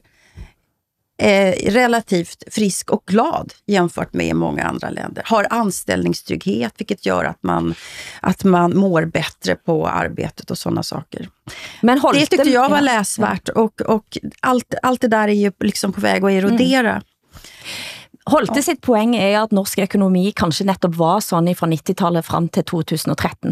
relativt frisk och glad jämfört med många andra länder. Har anställningstrygghet, vilket gör att man mår bättre på arbetet och sådana saker. Men det tyckte jag var läsvärt och allt det där är ju liksom på väg att erodera. Holte sitt poeng er at norsk økonomi kanskje nettopp var sånn fra 90-tallet frem til 2013.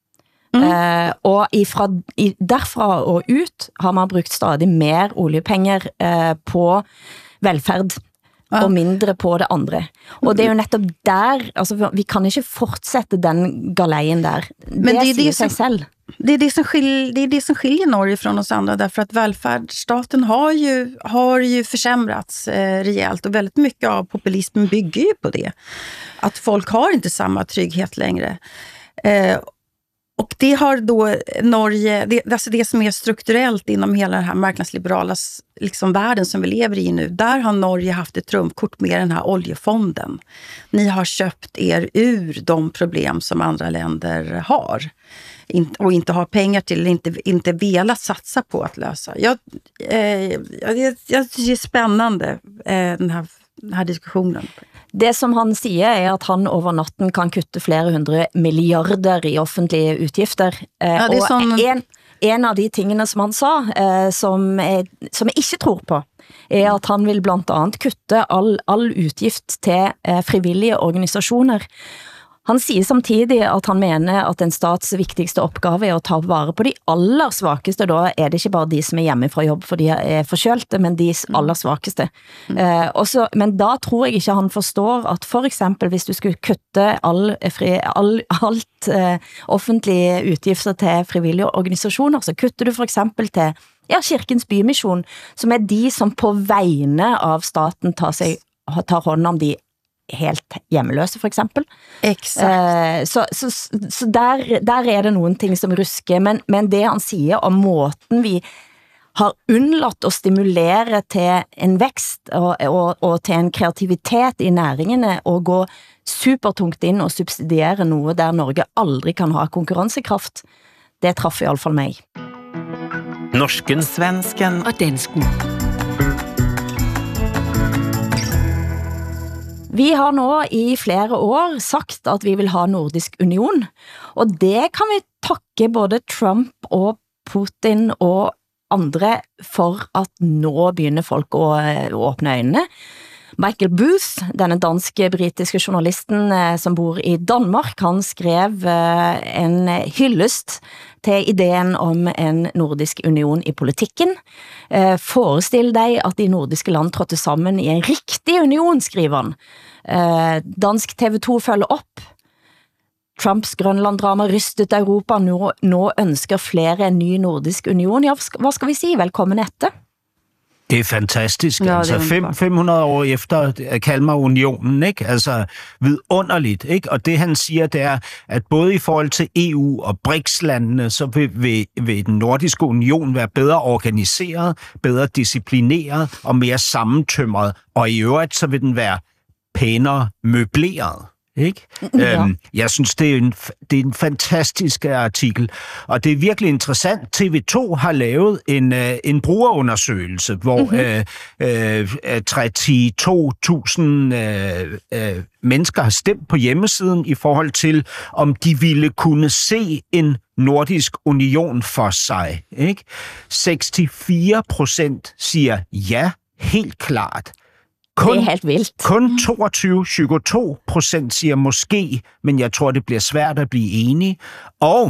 Og derfra og ut har man brukt stadig mer oljepenger på velferd og mindre på det andre. Og det er jo nettopp der, altså vi kan ikke fortsette den galeien der. Men det sier seg selv. Det är det som skiljer Norge från oss andra, därför att välfärdsstaten har ju försämrats rejält och väldigt mycket av populismen bygger ju på det. Att folk har inte samma trygghet längre. Och det har då Norge, alltså det som är strukturellt inom hela den här marknadsliberala liksom världen som vi lever i nu, där har Norge haft ett trumkort med den här oljefonden. Ni har köpt er ur de problem som andra länder har och inte har pengar till, inte velat satsa på att lösa. Jag tycker det är spännande den här diskussionen. Det som han sier er at han over natten kan kutte flere 100 milliarder i offentlige utgifter. Ja, det er sånn... Og en av de tingene som han sa, som jeg ikke tror på, er at han vil blant annet kutte all utgift til frivillige organisasjoner. Han sier samtidig at han mener at en stats viktigste oppgave er å ta vare på de aller svakeste. Da er det ikke bare de som er hjemme fra jobb for de er forkjølte, men de aller svakeste. Men da tror jeg ikke han forstår at for eksempel hvis du skulle kutte alt offentlige utgifter til frivillige organisasjoner, så kutter du for eksempel til Kirkens Bymisjon, som er de som på vegne av staten tar hånd om de helt hjemmeløse for eksempel. Exakt. Så der er det noen ting som rusker, men det han sier om måten vi har unnlatt å stimulere til en vekst og til en kreativitet i næringene og gå supertungt inn og subsidiere noe der Norge aldri kan ha konkurransekraft, det traff i alle fall meg. Norsken, svensken og dansken. Vi har nå i flere år sagt, at vi vil ha Nordisk Union, og det kan vi takke både Trump og Putin og andre for at nå begynner folk å åpne øynene. Michael Booth, denne danske-britiske journalisten som bor i Danmark, han skrev en hyllest til ideen om en nordisk union i politikken. Forestill dig, at de nordiske land trådte sammen i en riktig union, skriver han. Dansk TV2 følger op. Trumps Grønland-drama rystet Europa, nå ønsker flere en ny nordisk union. Ja, hvad skal vi sige? Velkommen etter. Det er fantastisk. Ja, altså 500 år efter Kalmarunionen, ikke? Altså vidunderligt, ikke? Og det han siger, det er, at både i forhold til EU og BRICS-landene, så vil den nordiske union være bedre organiseret, bedre disciplineret og mere sammentømret. Og i øvrigt, så vil den være pænere møbleret. Ikke? Ja. Jeg synes, det er en fantastisk artikel, og det er virkelig interessant. TV2 har lavet en brugerundersøgelse, hvor 32.000 mennesker har stemt på hjemmesiden i forhold til, om de ville kunne se en nordisk union for sig. Ikke? 64% siger ja, helt klart. Det er helt vildt. Kun 22% siger måske, men jeg tror, det bliver svært at blive enige. Og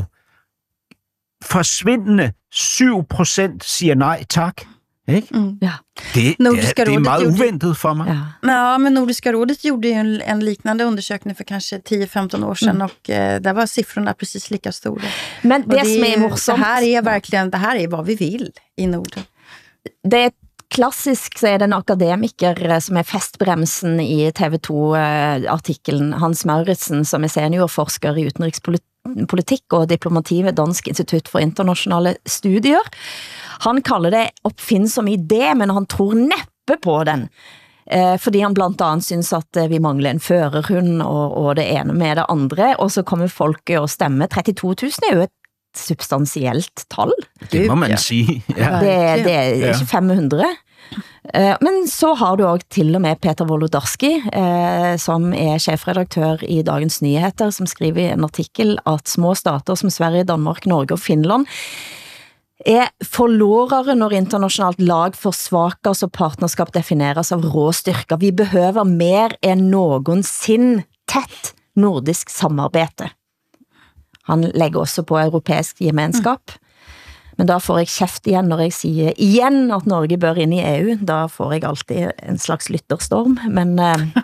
forsvindende 7% siger nej tak. Ikke? Ja. Det er meget uventet for mig. Ja, men Nordiska rådet gjorde ju en liknande undersökning för kanske 10-15 år sedan och där var siffrorna precis lika stora. Men det som är morsomt, det här är vad vi vill i Norden. Det är klassisk, så er det en akademiker som er festbremsen i TV2-artikelen, Hans Mauritsen, som er seniorforsker i utenrikspolitikk og diplomati ved Dansk Institut for Internationale Studier. Han kalder det oppfinnsom idé, men han tror neppe på den. Fordi han blandt andet synes at vi mangler en førerhund og det ene med det andre, og så kommer folket og stemme. 32.000 er jo et substantielt tal. Det må man sige. Ja. Det er ikke 500. Men så har du også til og med Peter Wolodarski, som er chefredaktør i Dagens Nyheter, som skriver i en artikel at små stater som Sverige, Danmark, Norge og Finland er forlorere når internationalt lag forsvakes og partnerskap defineres av råstyrker. Vi behøver mer enn nogensinde tett nordisk samarbete. Han legger også på europeisk gemenskap. Men da får jeg kjeft igjen når jeg sier igjen at Norge bør inn i EU. Da får jeg alltid en slags lytterstorm. Men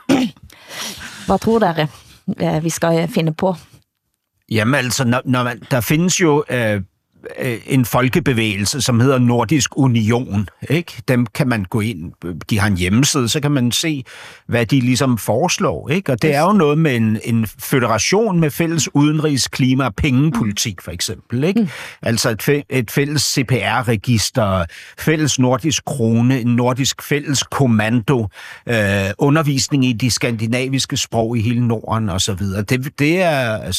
hvad tror dere vi skal finde på? Jamen altså, der findes jo en folkebevægelse, som hedder Nordisk Union. Ikke? Dem kan man gå ind, de har en hjemmeside, så kan man se, hvad de ligesom foreslår. Ikke? Og det er jo noget med en føderation med fælles udenrigs, klima og pengepolitik, for eksempel. Ikke? Altså et fælles CPR-register, fælles nordisk krone, en nordisk fælles kommando, undervisning i de skandinaviske sprog i hele Norden osv. Det er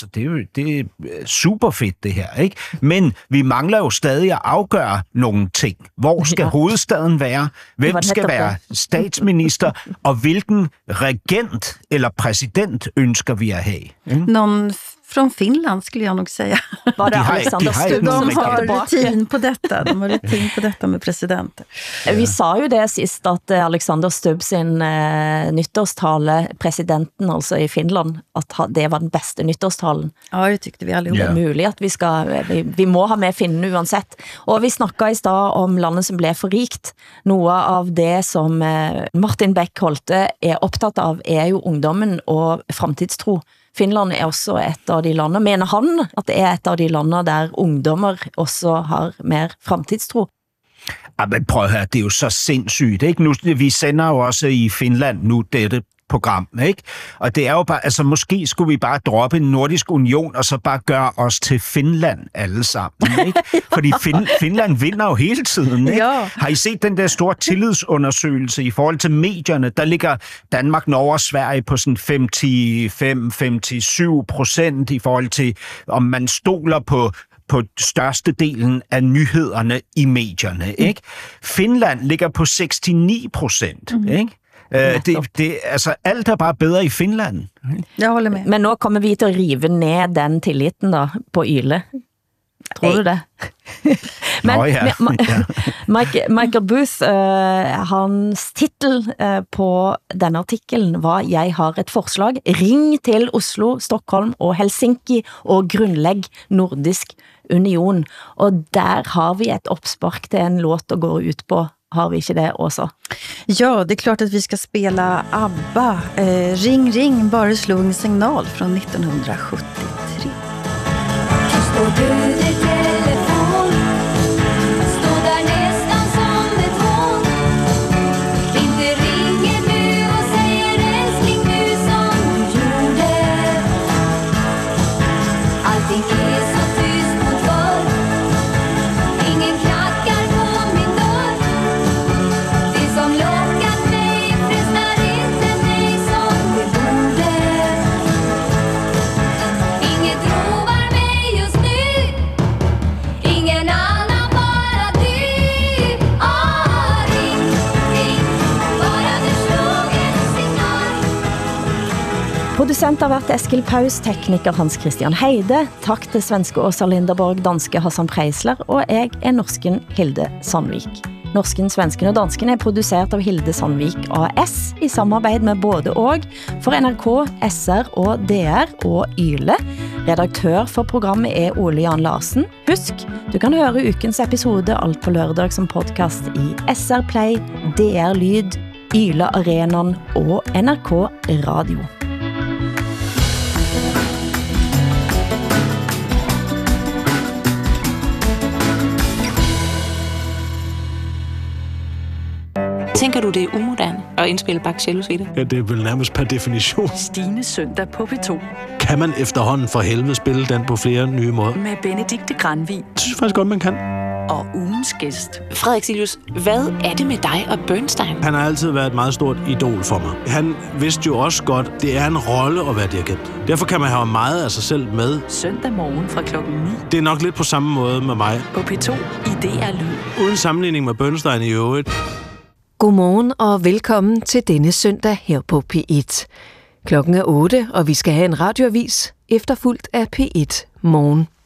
super fedt, det her. Ikke? Men vi mangler jo stadig at afgøre nogle ting. Hvor skal hovedstaden være? Hvem skal være statsminister? Og hvilken regent eller præsident ønsker vi at have? Någon från Finland skulle jag nog säga. Var det Alexander Stubb som har rutin på detta. De har rutin på detta med presidenter. Vi sa jo det sist at Alexander Stubb sin nyttårstale, presidenten altså i Finland, at det var den beste nyttårstalen. Ja, det tyckte vi allihop. Det er muligt at vi må ha med finnene uansett. Og vi snakket i stad om landet som blev for rikt. Noe av det som Martin Beck Holte er optaget av er jo ungdommen og fremtidstro. Finland er også et av de landene. Mener han at det er et av de landene der ungdommer også har mer fremtidstro? Ja, men prøv at høre, det er jo så sindssygt, ikke? Nu, vi sender jo også i Finland nu dette program, ikke? Og det er jo bare, altså måske skulle vi bare droppe en nordisk union, og så bare gøre os til Finland alle sammen, ikke? Fordi Finland vinder jo hele tiden, ikke? Ja. Har I set den der store tillidsundersøgelse i forhold til medierne? Der ligger Danmark, Norge og Sverige på sådan 55-57% i forhold til, om man stoler på størstedelen af nyhederne i medierne, ikke? Finland ligger på 69%, ikke? Altså, alt er bare bedre i Finland. Jeg holder med. Men nu kommer vi til at rive ned den tilliten da, på Yle. Tror du det? Men Michael Booth, hans titel på denne artiklen var "Jeg har et forslag. Ring til Oslo, Stockholm og Helsinki og grundlægg Nordisk Union." Og der har vi et opspark til en låt at gå ut på. Har vi ikke det også? Ja, det är klart att vi ska spela ABBA. Ring, ring, bara slog en signal från 1973. Producent har været Eskil Paus, tekniker Hans Christian Heide. Tak til svenske Åsa Linderborg, danske Hassan Preisler, og jeg norsken Hilde Sandvik. Norsken, svensken og dansken er produceret av Hilde Sandvik AS i samarbeid med både og for NRK, SR og DR og Yle. Redaktør for programmet er Ole Jan Larsen. Husk, du kan høre ukens episode alt på lørdag som podcast i SR Play, DR Lyd, Yle Arenan og NRK Radio. Tænker du, det er umoderne at indspille Bach-cello-suite? Ja, det er vel nærmest per definition. Stines søndag på P2. Kan man efterhånden for helvede spille den på flere nye måder? Med Benedikte Granvig. Det synes faktisk godt, man kan. Og ugens gæst. Frederik Silius, hvad er det med dig og Bernstein? Han har altid været et meget stort idol for mig. Han vidste jo også godt, det er en rolle at være dirigent. Derfor kan man have meget af sig selv med. Søndag morgen fra 9. Det er nok lidt på samme måde med mig. På P2 i DR Lyd. Uden sammenligning med Bernstein i øvrigt. Godmorgen og velkommen til denne søndag her på P1. Klokken er 8, og vi skal have en radioavis efterfulgt af P1 Morgen.